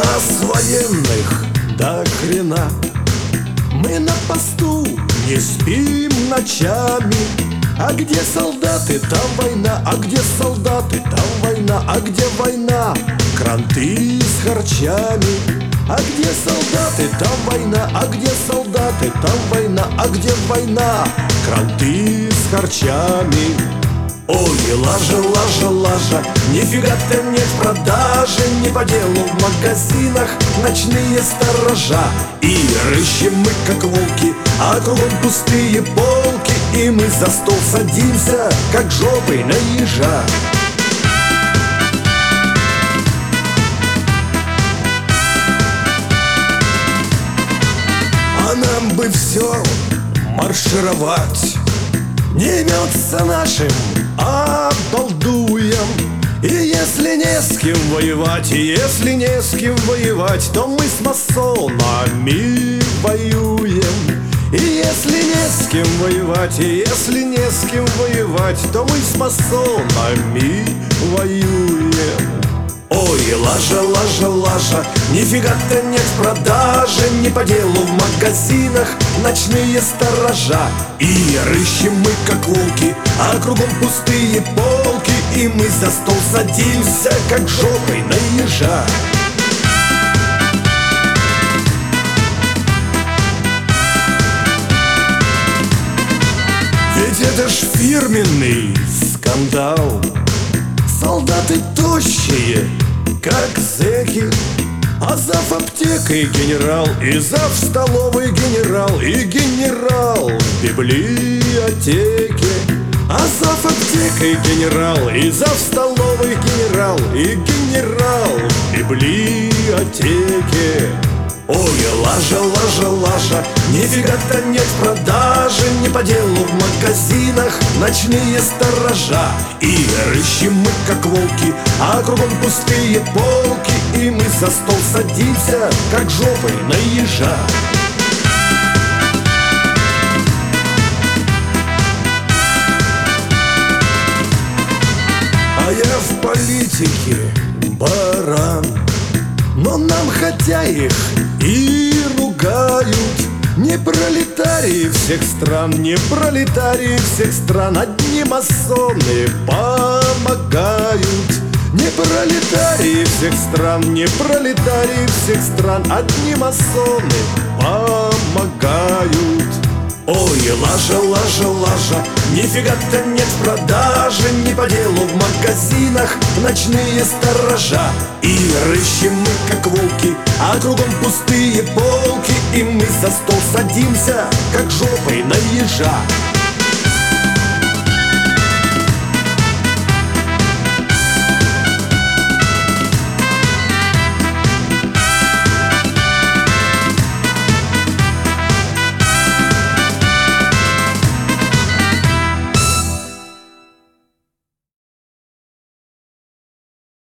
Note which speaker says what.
Speaker 1: нас военных до хрена. Мы на посту не спим ночами. А где солдаты, там война. А где солдаты, там война. А где война? Кранты с харчами. А где солдаты, там война. А где солдаты, там война. А где война? Кранты с харчами. Ой, лажа, лажа, лажа, нифига-то нет в продаже. Не по делу в магазинах ночные сторожа. И рыщем мы, как волки, а кругом пустые полки. И мы за стол садимся, как жопой на ежа. А нам бы все маршировать, не имется нашим обалдуем. И если не с кем воевать, и если не с кем воевать, то мы с масонами воюем. И если не с кем воевать, и если не с кем воевать, то мы с масонами воюем. Ой, лажа, лажа, лажа, нифига-то нет в продаже. Не по делу в магазинах ночные сторожа. И рыщем мы, как волки, а кругом пустые полки. И мы за стол садимся, как жопой на ежа. Ведь это ж фирменный скандал. Солдаты тощие, как зэки, а зав аптекой генерал, и зав столовой генерал, и генерал в библиотеке. А зав аптекой генерал, и зав столовой генерал, и генерал в библиотеке. Ой, лажа, лажа, лажа, нифига-то нет в продаже. Не по делу в магазинах ночные сторожа. И рыщем мы, как волки, а кругом пустые полки. И мы за стол садимся, как жопой на ежа. А я в политике баран, но нам хотя их и ругают. Не пролетарии всех стран, не пролетарии всех стран, одни масоны помогают. Не пролетарии всех стран, не пролетарии всех стран, одни масоны помогают. Ой, лажа, лажа, лажа, нифига-то нет в продаже. Не по делу в магазинах ночные сторожа. И рыщем мы, как волки, а кругом пустые полки. И мы за стол садимся, как жопой на ежа.